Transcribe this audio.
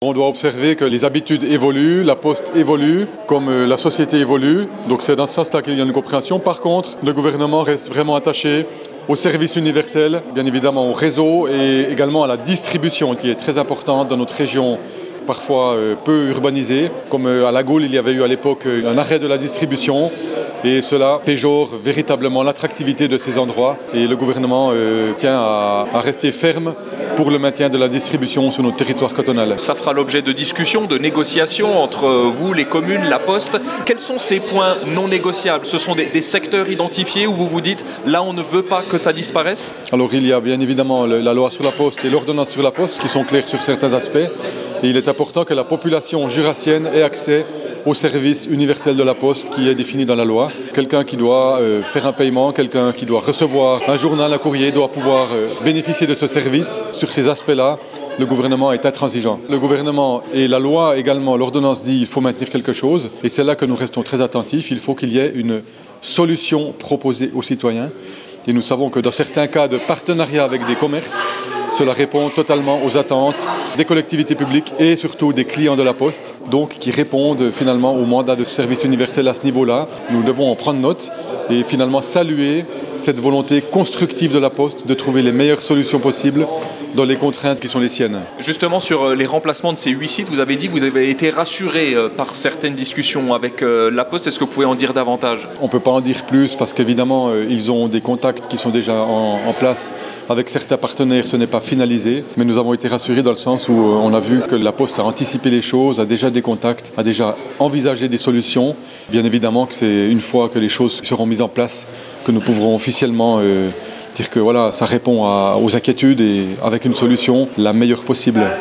On doit observer que les habitudes évoluent, la Poste évolue, comme la société évolue. Donc c'est dans ce sens-là qu'il y a une compréhension. Par contre, le gouvernement reste vraiment attaché au service universel, bien évidemment au réseau et également à la distribution qui est très importante dans notre région, parfois peu urbanisée. Comme à La Gaule, il y avait eu à l'époque un arrêt de la distribution. Et cela péjore véritablement l'attractivité de ces endroits. Et le gouvernement tient à rester ferme pour le maintien de la distribution sur notre territoire cantonal. Ça fera l'objet de discussions, de négociations entre vous, les communes, la Poste. Quels sont ces points non négociables? Ce sont des secteurs identifiés où vous vous dites là on ne veut pas que ça disparaisse? Alors il y a bien évidemment la loi sur la Poste et l'ordonnance sur la Poste qui sont clairs sur certains aspects. Et il est important que la population jurassienne ait accès au service universel de la Poste qui est défini dans la loi. Quelqu'un qui doit faire un paiement, quelqu'un qui doit recevoir un journal, un courrier, doit pouvoir bénéficier de ce service. Sur ces aspects-là, le gouvernement est intransigeant. Le gouvernement et la loi également, l'ordonnance dit qu'il faut maintenir quelque chose. Et c'est là que nous restons très attentifs. Il faut qu'il y ait une solution proposée aux citoyens. Et nous savons que dans certains cas de partenariat avec des commerces, cela répond totalement aux attentes des collectivités publiques et surtout des clients de la Poste, donc qui répondent finalement au mandat de service universel à ce niveau-là. Nous devons en prendre note et finalement saluer cette volonté constructive de la Poste de trouver les meilleures solutions possibles dans les contraintes qui sont les siennes. Justement, sur les remplacements de ces 8 sites, vous avez dit que vous avez été rassuré par certaines discussions avec la Poste. Est-ce que vous pouvez en dire davantage? On ne peut pas en dire plus parce qu'évidemment, ils ont des contacts qui sont déjà en place avec certains partenaires. Ce n'est pas finalisé, mais nous avons été rassurés dans le sens où on a vu que la Poste a anticipé les choses, a déjà des contacts, a déjà envisagé des solutions. Bien évidemment que c'est une fois que les choses seront mises en place que nous pourrons officiellement dire que voilà, ça répond aux inquiétudes et avec une solution la meilleure possible.